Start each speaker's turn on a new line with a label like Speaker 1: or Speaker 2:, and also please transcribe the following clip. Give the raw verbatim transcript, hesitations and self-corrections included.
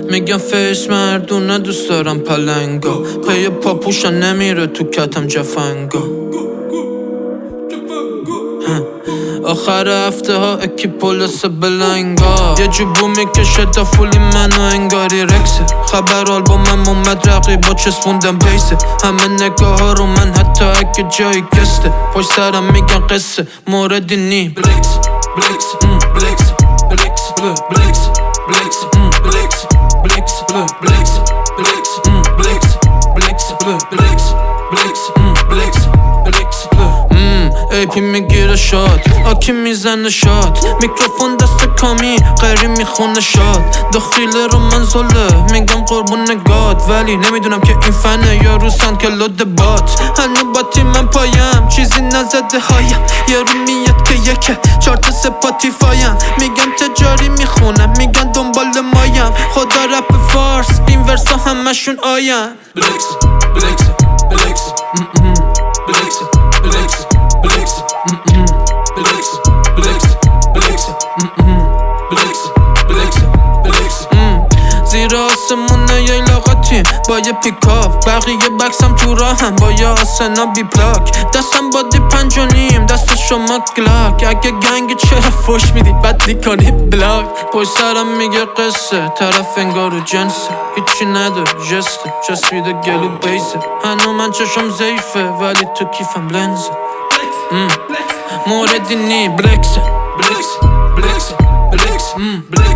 Speaker 1: میگم فیس مردونه دوست دارم پلنگا پی پاپوشن نمیره تو کتم جفنگا آخر هفته ها اکی پولس بلنگا یه جوبو میکشه تا فولی منو انگاری رکسه خبر آلبومم اومد رقیبا چسبوندم بیسه همه نگاه ها رو من حتی اگه جایی گسته پشت سرم میگن قصه موردی نی بلکس بلکس بلکس بلکس بلکس بلکس بلکس بلکس بلکس بلکس بلکس بلکس بلکس بلکس بلکس بلکس ای پی میگیره شاد آکی میزنه شاد میکروفون دست کامی قری میخونه شاد دخیله رو من زله میگم قربون گاد ولی نمیدونم که این فنه یا رو سند که لود بات هنو باتی من پایم چیزی نزده هایم یه رو میاد که یکه چارت سپاتیفایم میگم تجاری میخونم میگن دنبال مایم خدا رپ فارس این ورسا همشون آیم بلکس بلکس بلکس بلکس بلکس بلکس بلکس بلکس بلکس بلکس بلکس بلکس زیر آسمونه یه لاغتیم با یه پیکاپ بقیه بکسم تو راهم با یه آسنا بی پلاک دستم بادی پنج و نیم دست شما گلاک اگه گنگی چرا فش میدی بد میکنی بلاک پشت سرم میگه قصه طرف انگار رو جنسه هیچی نداره جسته چسبیده گلو بیسه هنو من چشم زیفه ولی تو کیفم لنزه موردی نی بلکس بلکس بلکس بلکس